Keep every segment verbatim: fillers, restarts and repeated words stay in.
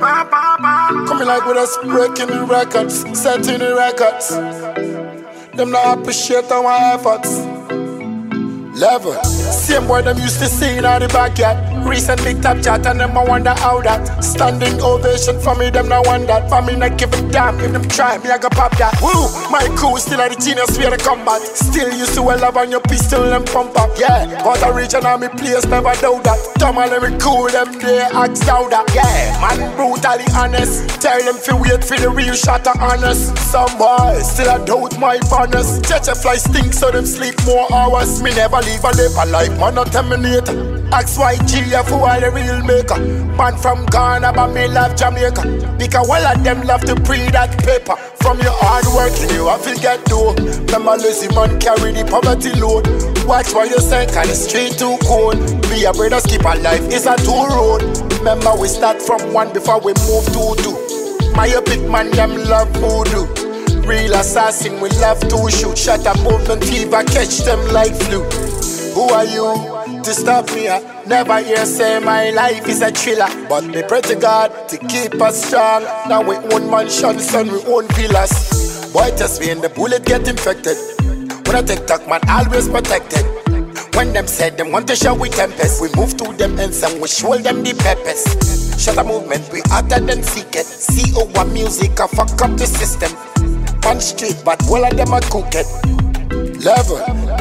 Coming like with us breaking the records, setting the records. Them not appreciate our efforts. Level. Same boy them used to sing out the backyard. Recent big top chat and them I wonder how that. Standing ovation for me, them not want that. For me not give a damn if them try me, I go pop that. Woo! My crew still at the genius where they combat. Still used to well love on your pistol and pump up. Yeah, but I reach and me place never doubt that. Tom and let me cool them there, ask out that. Yeah, man brutally honest. Tell them to wait for the real shot of honest. Some boys still I doubt my bonus. Judge a fly stink so them sleep more hours. Me never leave a live a life, man not terminate. X Y G F who are the real maker. Man from Ghana but me love Jamaica. Because all of them love to pre that paper. From your hard work you have to get dough. Remember lazy man carry the poverty load. Watch what you say cause the street too cold. Be a brother keep a life, it's a two road. Remember we start from one before we move to two. My big man them love voodoo. Real assassin we love to shoot. Shut up movement fever catch them like flu. Who are you to stop me? I never hear say my life is a thriller. But me pray to God to keep us strong. Now we own mansions and we own villas. Boy test me and the bullet get infected. When I take talk man always protected. When them said them want to show we tempest, we move to them ends and we show them the peppers. Shut a movement we hotter than secret. C O one music I fuck up the system. On street but all of them are cooked. Level.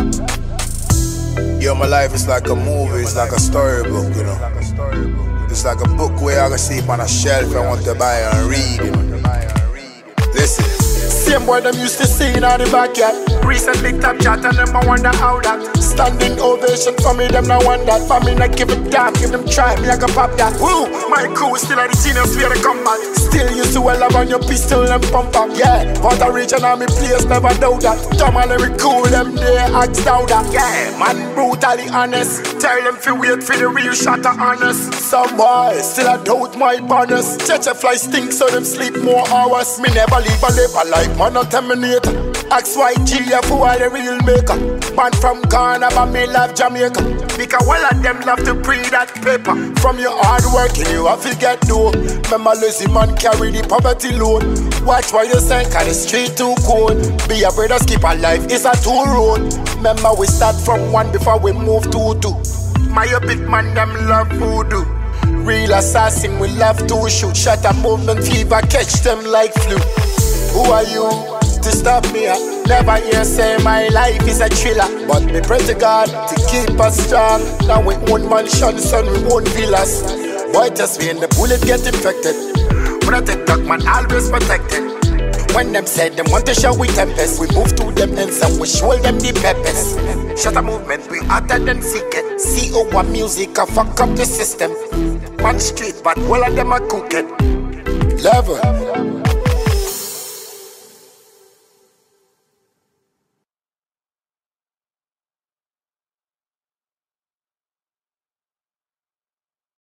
Yo, my life is like a movie, it's like a storybook, you know. It's like a book where I can sleep on a shelf I want to buy and read, you know. Listen. Same boy them used to sing out the backyard. Recent big top chat and them I wonder how that. Standing ovation for me, them not want that. For me not give a damn, give them try me, I can pop that. Woo! My crew still at the genius where they combat. Still used to well love on your pistol and pump up. Yeah, but I reach and me place never doubt that. Tom and let me cool them there, ask out that. Yeah, man brutally honest. Tell them to wait for the real shot of honest. Some boys still I doubt my bonus. Judge a fly stink so them sleep more hours. Me never leave a live a life, man not terminate. X Y G F who are the real maker. Man from Ghana but me love Jamaica. Because all of them love to pre that paper. From your hard work you have to get dough. Remember lazy man carry the poverty load. Watch what you say cause the street too cold. Be a brother keep a life, it's a two road. Remember we start from one before we move to two. My big man them love voodoo. Real assassin we love to shoot. Shut a movement fever catch them like flu. Who are you to stop me? I never hear say my life is a thriller. But me pray to God to keep us strong. Now we own mansions and we own villas. Boy test me and the bullet get infected. When I take talk man always protected. When them said them want to show we tempest, we move to them ends and we show them the peppers. Shut a movement we hotter than secret. C O one music I fuck up the system. Man street but all of them are cooked. Level.